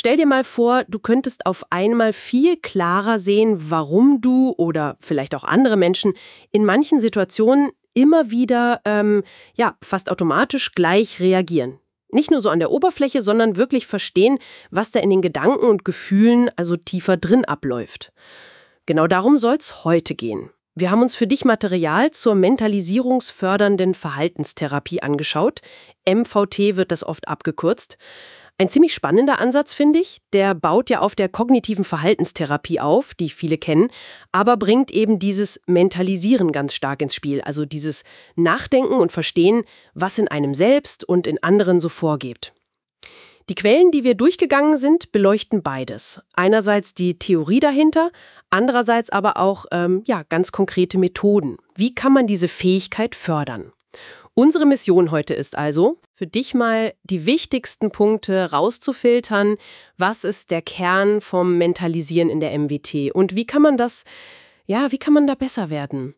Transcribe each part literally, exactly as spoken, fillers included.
Stell dir mal vor, du könntest auf einmal viel klarer sehen, warum du oder vielleicht auch andere Menschen in manchen Situationen immer wieder, ähm, ja, fast automatisch gleich reagieren. Nicht nur so an der Oberfläche, sondern wirklich verstehen, was da in den Gedanken und Gefühlen, also tiefer drin abläuft. Genau darum soll es heute gehen. Wir haben uns für dich Material zur mentalisierungsfördernden Verhaltenstherapie angeschaut. M V T wird das oft abgekürzt. Ein ziemlich spannender Ansatz, finde ich. Der baut ja auf der kognitiven Verhaltenstherapie auf, die viele kennen, aber bringt eben dieses Mentalisieren ganz stark ins Spiel. Also dieses Nachdenken und Verstehen, was in einem selbst und in anderen so vorgeht. Die Quellen, die wir durchgegangen sind, beleuchten beides. Einerseits die Theorie dahinter, andererseits aber auch ähm, ja, ganz konkrete Methoden. Wie kann man diese Fähigkeit fördern? Unsere Mission heute ist also, für dich mal die wichtigsten Punkte rauszufiltern. Was ist der Kern vom Mentalisieren in der M W T? Und wie kann man das, ja, wie kann man da besser werden?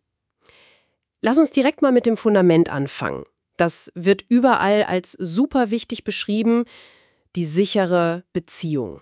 Lass uns direkt mal mit dem Fundament anfangen. Das wird überall als super wichtig beschrieben, die sichere Beziehung.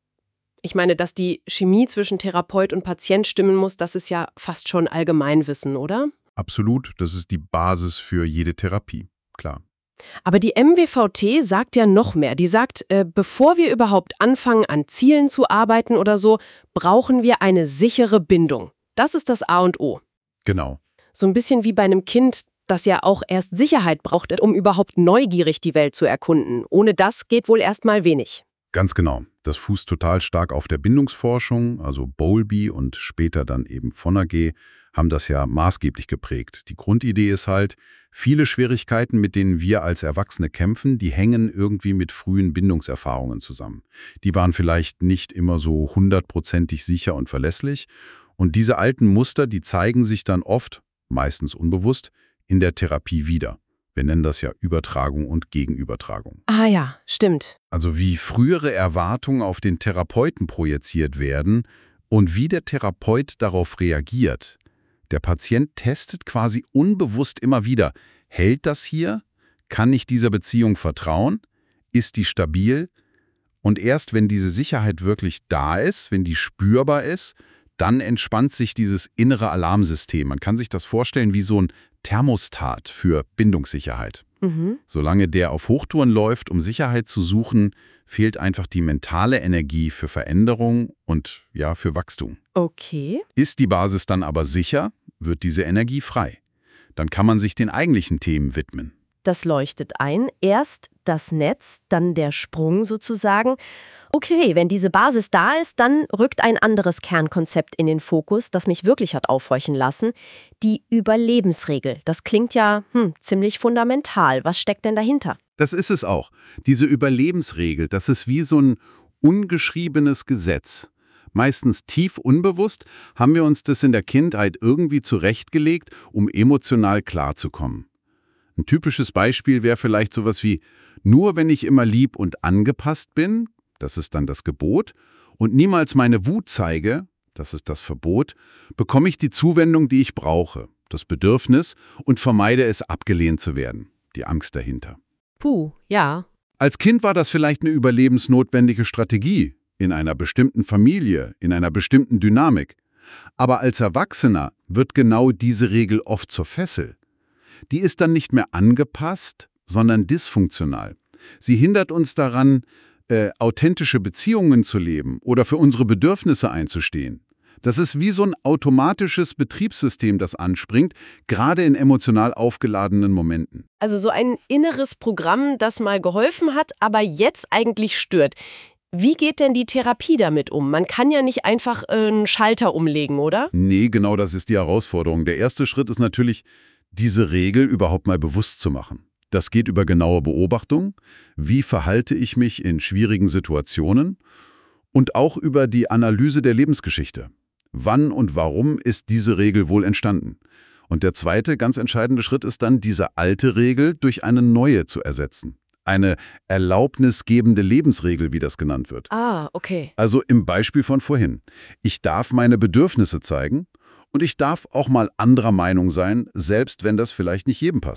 Ich meine, dass die Chemie zwischen Therapeut und Patient stimmen muss, das ist ja fast schon Allgemeinwissen, oder? Absolut, das ist die Basis für jede Therapie, klar. Aber die M W V T sagt ja noch mehr. Die sagt, äh, bevor wir überhaupt anfangen, an Zielen zu arbeiten oder so, brauchen wir eine sichere Bindung. Das ist das A und O. Genau. So ein bisschen wie bei einem Kind, das ja auch erst Sicherheit braucht, um überhaupt neugierig die Welt zu erkunden. Ohne das geht wohl erst mal wenig. Ganz genau. Das fußt total stark auf der Bindungsforschung, also Bowlby und später dann eben Fonagy haben das ja maßgeblich geprägt. Die Grundidee ist halt, viele Schwierigkeiten, mit denen wir als Erwachsene kämpfen, die hängen irgendwie mit frühen Bindungserfahrungen zusammen. Die waren vielleicht nicht immer so hundertprozentig sicher und verlässlich. Und diese alten Muster, die zeigen sich dann oft, meistens unbewusst, in der Therapie wieder. Wir nennen das ja Übertragung und Gegenübertragung. Ah ja, stimmt. Also wie frühere Erwartungen auf den Therapeuten projiziert werden und wie der Therapeut darauf reagiert. Der Patient testet quasi unbewusst immer wieder, hält das hier? Kann ich dieser Beziehung vertrauen? Ist die stabil? Und erst wenn diese Sicherheit wirklich da ist, wenn die spürbar ist, dann entspannt sich dieses innere Alarmsystem. Man kann sich das vorstellen wie so ein Thermostat für Bindungssicherheit. Mhm. Solange der auf Hochtouren läuft, um Sicherheit zu suchen, fehlt einfach die mentale Energie für Veränderung und ja, für Wachstum. Okay. Ist die Basis dann aber sicher, wird diese Energie frei. Dann kann man sich den eigentlichen Themen widmen. Das leuchtet ein. Erst das Netz, dann der Sprung sozusagen. Okay, wenn diese Basis da ist, dann rückt ein anderes Kernkonzept in den Fokus, das mich wirklich hat aufhorchen lassen. Die Überlebensregel. Das klingt ja hm, ziemlich fundamental. Was steckt denn dahinter? Das ist es auch. Diese Überlebensregel, das ist wie so ein ungeschriebenes Gesetz. Meistens tief unbewusst haben wir uns das in der Kindheit irgendwie zurechtgelegt, um emotional klarzukommen. Ein typisches Beispiel wäre vielleicht sowas wie, nur wenn ich immer lieb und angepasst bin, das ist dann das Gebot, und niemals meine Wut zeige, das ist das Verbot, bekomme ich die Zuwendung, die ich brauche, das Bedürfnis, und vermeide es, abgelehnt zu werden, die Angst dahinter. Puh, ja. Als Kind war das vielleicht eine überlebensnotwendige Strategie, in einer bestimmten Familie, in einer bestimmten Dynamik. Aber als Erwachsener wird genau diese Regel oft zur Fessel. Die ist dann nicht mehr angepasst, sondern dysfunktional. Sie hindert uns daran, äh, authentische Beziehungen zu leben oder für unsere Bedürfnisse einzustehen. Das ist wie so ein automatisches Betriebssystem, das anspringt, gerade in emotional aufgeladenen Momenten. Also so ein inneres Programm, das mal geholfen hat, aber jetzt eigentlich stört. Wie geht denn die Therapie damit um? Man kann ja nicht einfach äh, einen Schalter umlegen, oder? Nee, genau das ist die Herausforderung. Der erste Schritt ist natürlich, diese Regel überhaupt mal bewusst zu machen. Das geht über genaue Beobachtung. Wie verhalte ich mich in schwierigen Situationen? Und auch über die Analyse der Lebensgeschichte. Wann und warum ist diese Regel wohl entstanden? Und der zweite ganz entscheidende Schritt ist dann, diese alte Regel durch eine neue zu ersetzen. Eine erlaubnisgebende Lebensregel, wie das genannt wird. Ah, okay. Also im Beispiel von vorhin. Ich darf meine Bedürfnisse zeigen und ich darf auch mal anderer Meinung sein, selbst wenn das vielleicht nicht jedem passt.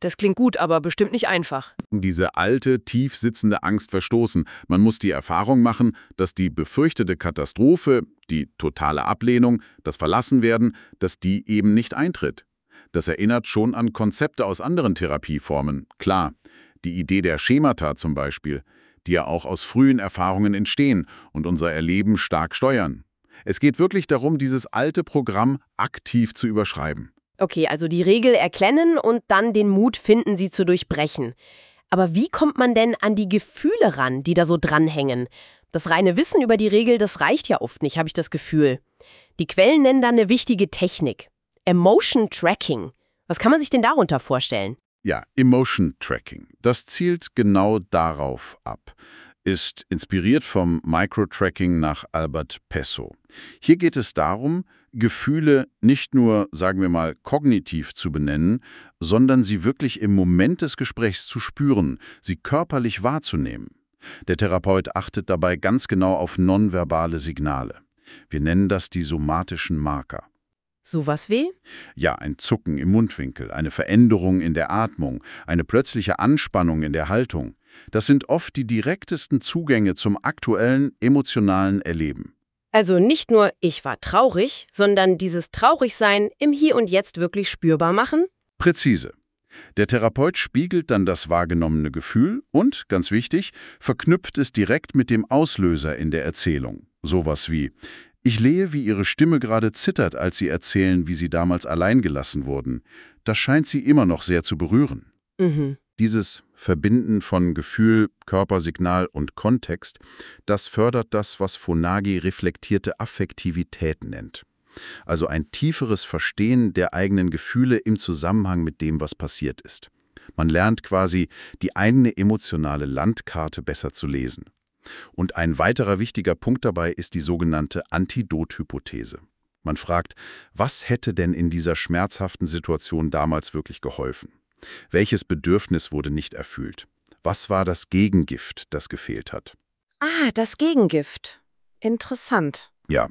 Das klingt gut, aber bestimmt nicht einfach. Diese alte, tief sitzende Angst verstoßen. Man muss die Erfahrung machen, dass die befürchtete Katastrophe, die totale Ablehnung, das Verlassenwerden, dass die eben nicht eintritt. Das erinnert schon an Konzepte aus anderen Therapieformen. Klar, die Idee der Schemata zum Beispiel, die ja auch aus frühen Erfahrungen entstehen und unser Erleben stark steuern. Es geht wirklich darum, dieses alte Programm aktiv zu überschreiben. Okay, also die Regel erkennen und dann den Mut finden, sie zu durchbrechen. Aber wie kommt man denn an die Gefühle ran, die da so dranhängen? Das reine Wissen über die Regel, das reicht ja oft nicht, habe ich das Gefühl. Die Quellen nennen da eine wichtige Technik. Emotion Tracking. Was kann man sich denn darunter vorstellen? Ja, Emotion Tracking. Das zielt genau darauf ab. Ist inspiriert vom Microtracking nach Albert Pesso. Hier geht es darum, Gefühle nicht nur, sagen wir mal, kognitiv zu benennen, sondern sie wirklich im Moment des Gesprächs zu spüren, sie körperlich wahrzunehmen. Der Therapeut achtet dabei ganz genau auf nonverbale Signale. Wir nennen das die somatischen Marker. Sowas wie? Ja, ein Zucken im Mundwinkel, eine Veränderung in der Atmung, eine plötzliche Anspannung in der Haltung. Das sind oft die direktesten Zugänge zum aktuellen emotionalen Erleben. Also nicht nur ich war traurig, sondern dieses Traurigsein im Hier und Jetzt wirklich spürbar machen? Präzise. Der Therapeut spiegelt dann das wahrgenommene Gefühl und, ganz wichtig, verknüpft es direkt mit dem Auslöser in der Erzählung. Sowas wie: Ich sehe, wie Ihre Stimme gerade zittert, als Sie erzählen, wie Sie damals allein gelassen wurden. Das scheint Sie immer noch sehr zu berühren. Mhm. Dieses Verbinden von Gefühl, Körpersignal und Kontext, das fördert das, was Fonagy reflektierte Affektivität nennt. Also ein tieferes Verstehen der eigenen Gefühle im Zusammenhang mit dem, was passiert ist. Man lernt quasi, die eigene emotionale Landkarte besser zu lesen. Und ein weiterer wichtiger Punkt dabei ist die sogenannte Antidothypothese. Man fragt, was hätte denn in dieser schmerzhaften Situation damals wirklich geholfen? Welches Bedürfnis wurde nicht erfüllt? Was war das Gegengift, das gefehlt hat? Ah, das Gegengift. Interessant. Ja.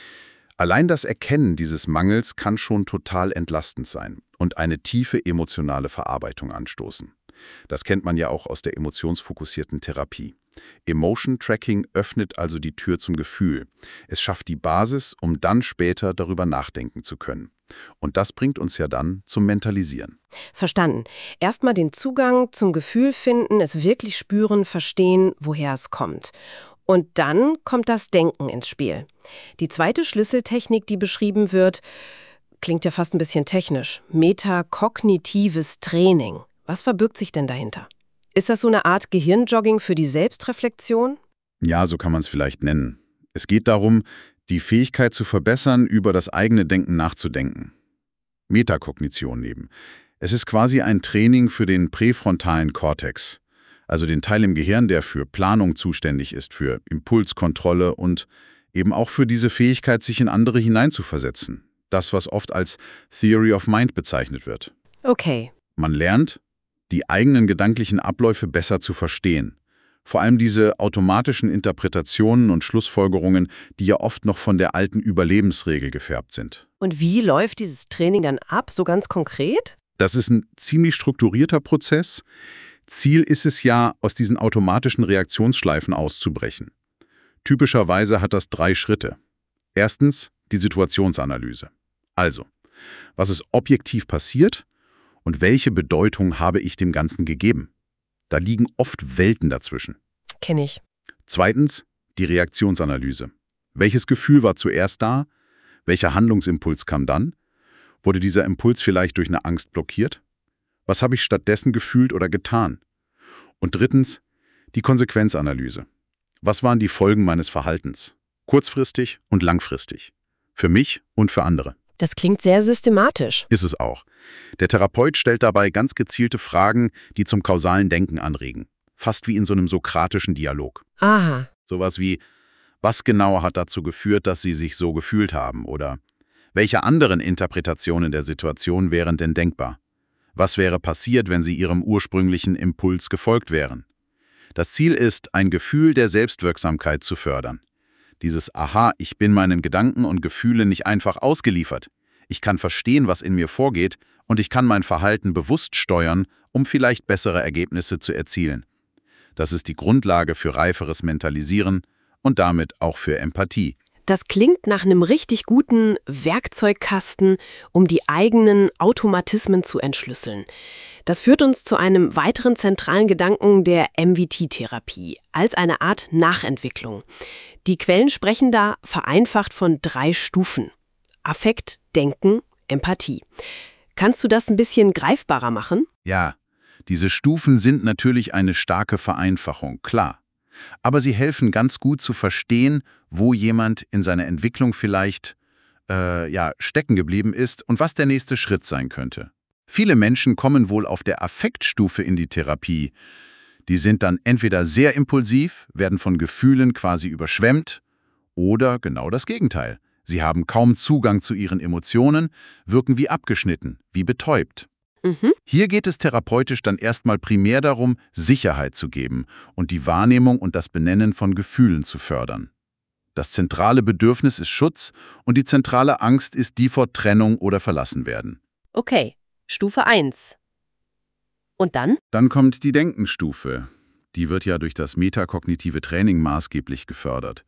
Allein das Erkennen dieses Mangels kann schon total entlastend sein und eine tiefe emotionale Verarbeitung anstoßen. Das kennt man ja auch aus der emotionsfokussierten Therapie. Emotion Tracking öffnet also die Tür zum Gefühl. Es schafft die Basis, um dann später darüber nachdenken zu können. Und das bringt uns ja dann zum Mentalisieren. Verstanden. Erstmal den Zugang zum Gefühl finden, es wirklich spüren, verstehen, woher es kommt. Und dann kommt das Denken ins Spiel. Die zweite Schlüsseltechnik, die beschrieben wird, klingt ja fast ein bisschen technisch. Metakognitives Training. Was verbirgt sich denn dahinter? Ist das so eine Art Gehirnjogging für die Selbstreflexion? Ja, so kann man es vielleicht nennen. Es geht darum, die Fähigkeit zu verbessern, über das eigene Denken nachzudenken. Metakognition eben. Es ist quasi ein Training für den präfrontalen Kortex, also den Teil im Gehirn, der für Planung zuständig ist, für Impulskontrolle und eben auch für diese Fähigkeit, sich in andere hineinzuversetzen. Das, was oft als Theory of Mind bezeichnet wird. Okay. Man lernt, die eigenen gedanklichen Abläufe besser zu verstehen. Vor allem diese automatischen Interpretationen und Schlussfolgerungen, die ja oft noch von der alten Überlebensregel gefärbt sind. Und wie läuft dieses Training dann ab, so ganz konkret? Das ist ein ziemlich strukturierter Prozess. Ziel ist es ja, aus diesen automatischen Reaktionsschleifen auszubrechen. Typischerweise hat das drei Schritte. Erstens die Situationsanalyse. Also, was ist objektiv passiert und welche Bedeutung habe ich dem Ganzen gegeben? Da liegen oft Welten dazwischen. Kenn ich. Zweitens die Reaktionsanalyse. Welches Gefühl war zuerst da? Welcher Handlungsimpuls kam dann? Wurde dieser Impuls vielleicht durch eine Angst blockiert? Was habe ich stattdessen gefühlt oder getan? Und drittens die Konsequenzanalyse. Was waren die Folgen meines Verhaltens? Kurzfristig und langfristig. Für mich und für andere. Das klingt sehr systematisch. Ist es auch. Der Therapeut stellt dabei ganz gezielte Fragen, die zum kausalen Denken anregen. Fast wie in so einem sokratischen Dialog. Aha. Sowas wie, was genau hat dazu geführt, dass Sie sich so gefühlt haben? Oder welche anderen Interpretationen der Situation wären denn denkbar? Was wäre passiert, wenn Sie Ihrem ursprünglichen Impuls gefolgt wären? Das Ziel ist, ein Gefühl der Selbstwirksamkeit zu fördern. Dieses Aha, ich bin meinen Gedanken und Gefühlen nicht einfach ausgeliefert. Ich kann verstehen, was in mir vorgeht Und ich kann mein Verhalten bewusst steuern, um vielleicht bessere Ergebnisse zu erzielen. Das ist die Grundlage für reiferes Mentalisieren und damit auch für Empathie. Das klingt nach einem richtig guten Werkzeugkasten, um die eigenen Automatismen zu entschlüsseln. Das führt uns zu einem weiteren zentralen Gedanken der M V T-Therapie als eine Art Nachentwicklung. Die Quellen sprechen da vereinfacht von drei Stufen: Affekt, Denken, Empathie. Kannst du das ein bisschen greifbarer machen? Ja, diese Stufen sind natürlich eine starke Vereinfachung, klar. Aber sie helfen ganz gut zu verstehen, wo jemand in seiner Entwicklung vielleicht äh, ja, stecken geblieben ist und was der nächste Schritt sein könnte. Viele Menschen kommen wohl auf der Affektstufe in die Therapie. Die sind dann entweder sehr impulsiv, werden von Gefühlen quasi überschwemmt, oder genau das Gegenteil. Sie haben kaum Zugang zu ihren Emotionen, wirken wie abgeschnitten, wie betäubt. Mhm. Hier geht es therapeutisch dann erstmal primär darum, Sicherheit zu geben und die Wahrnehmung und das Benennen von Gefühlen zu fördern. Das zentrale Bedürfnis ist Schutz und die zentrale Angst ist die vor Trennung oder Verlassenwerden. Okay, Stufe eins. Und dann? Dann kommt die Denkenstufe. Die wird ja durch das metakognitive Training maßgeblich gefördert.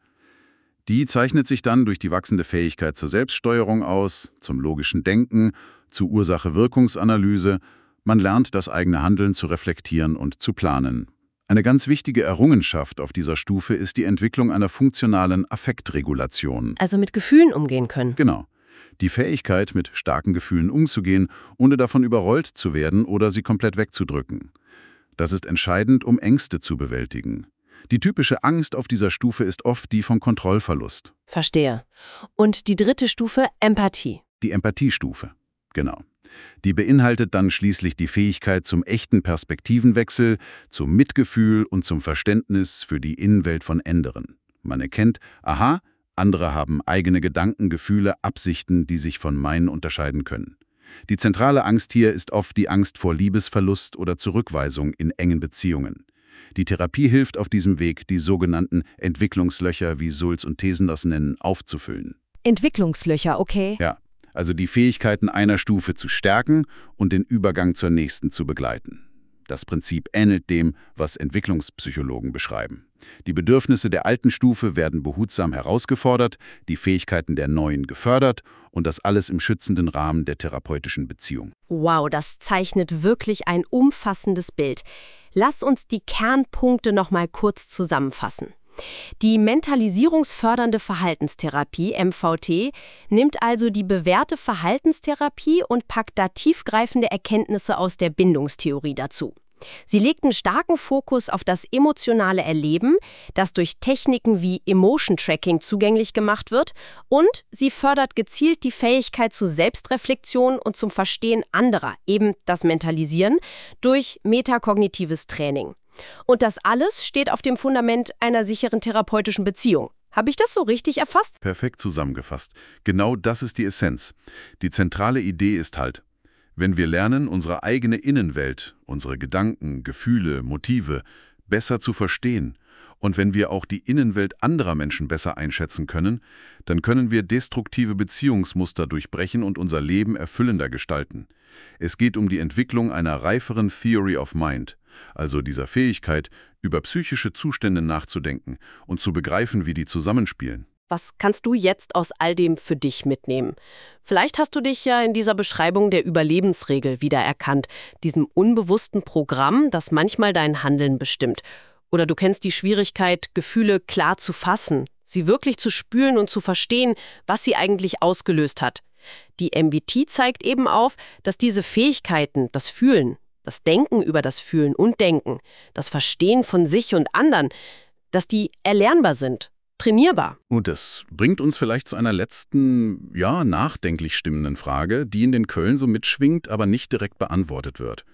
Die zeichnet sich dann durch die wachsende Fähigkeit zur Selbststeuerung aus, zum logischen Denken, zur Ursache-Wirkungsanalyse. Man lernt, das eigene Handeln zu reflektieren und zu planen. Eine ganz wichtige Errungenschaft auf dieser Stufe ist die Entwicklung einer funktionalen Affektregulation. Also mit Gefühlen umgehen können. Genau. Die Fähigkeit, mit starken Gefühlen umzugehen, ohne davon überrollt zu werden oder sie komplett wegzudrücken. Das ist entscheidend, um Ängste zu bewältigen. Die typische Angst auf dieser Stufe ist oft die vom Kontrollverlust. Verstehe. Und die dritte Stufe, Empathie. Die Empathiestufe. Genau. Die beinhaltet dann schließlich die Fähigkeit zum echten Perspektivenwechsel, zum Mitgefühl und zum Verständnis für die Innenwelt von anderen. Man erkennt, aha, andere haben eigene Gedanken, Gefühle, Absichten, die sich von meinen unterscheiden können. Die zentrale Angst hier ist oft die Angst vor Liebesverlust oder Zurückweisung in engen Beziehungen. Die Therapie hilft auf diesem Weg, die sogenannten Entwicklungslöcher, wie Sulz und Thesen das nennen, aufzufüllen. Entwicklungslöcher, okay. Ja, also die Fähigkeiten einer Stufe zu stärken und den Übergang zur nächsten zu begleiten. Das Prinzip ähnelt dem, was Entwicklungspsychologen beschreiben. Die Bedürfnisse der alten Stufe werden behutsam herausgefordert, die Fähigkeiten der neuen gefördert und das alles im schützenden Rahmen der therapeutischen Beziehung. Wow, das zeichnet wirklich ein umfassendes Bild. Lass uns die Kernpunkte noch mal kurz zusammenfassen. Die mentalisierungsfördernde Verhaltenstherapie, M V T, nimmt also die bewährte Verhaltenstherapie und packt da tiefgreifende Erkenntnisse aus der Bindungstheorie dazu. Sie legt einen starken Fokus auf das emotionale Erleben, das durch Techniken wie Emotion Tracking zugänglich gemacht wird, und sie fördert gezielt die Fähigkeit zur Selbstreflexion und zum Verstehen anderer, eben das Mentalisieren, durch metakognitives Training. Und das alles steht auf dem Fundament einer sicheren therapeutischen Beziehung. Habe ich das so richtig erfasst? Perfekt zusammengefasst. Genau das ist die Essenz. Die zentrale Idee ist halt, wenn wir lernen, unsere eigene Innenwelt, unsere Gedanken, Gefühle, Motive besser zu verstehen und wenn wir auch die Innenwelt anderer Menschen besser einschätzen können, dann können wir destruktive Beziehungsmuster durchbrechen und unser Leben erfüllender gestalten. Es geht um die Entwicklung einer reiferen Theory of Mind, also dieser Fähigkeit, über psychische Zustände nachzudenken und zu begreifen, wie die zusammenspielen. Was kannst du jetzt aus all dem für dich mitnehmen? Vielleicht hast du dich ja in dieser Beschreibung der Überlebensregel wiedererkannt, diesem unbewussten Programm, das manchmal dein Handeln bestimmt. Oder du kennst die Schwierigkeit, Gefühle klar zu fassen, sie wirklich zu spüren und zu verstehen, was sie eigentlich ausgelöst hat. Die M V T zeigt eben auf, dass diese Fähigkeiten, das Fühlen, das Denken über das Fühlen und Denken, das Verstehen von sich und anderen, dass die erlernbar sind. Trainierbar. Und das bringt uns vielleicht zu einer letzten, ja, nachdenklich stimmenden Frage, die in den Köln so mitschwingt, aber nicht direkt beantwortet wird.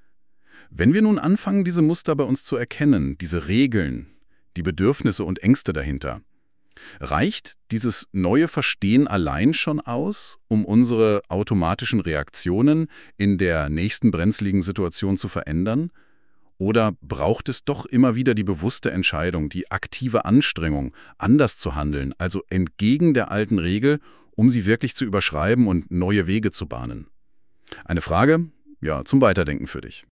Wenn wir nun anfangen, diese Muster bei uns zu erkennen, diese Regeln, die Bedürfnisse und Ängste dahinter, reicht dieses neue Verstehen allein schon aus, um unsere automatischen Reaktionen in der nächsten brenzligen Situation zu verändern? Oder braucht es doch immer wieder die bewusste Entscheidung, die aktive Anstrengung, anders zu handeln, also entgegen der alten Regel, um sie wirklich zu überschreiben und neue Wege zu bahnen? Eine Frage, ja, zum Weiterdenken für dich.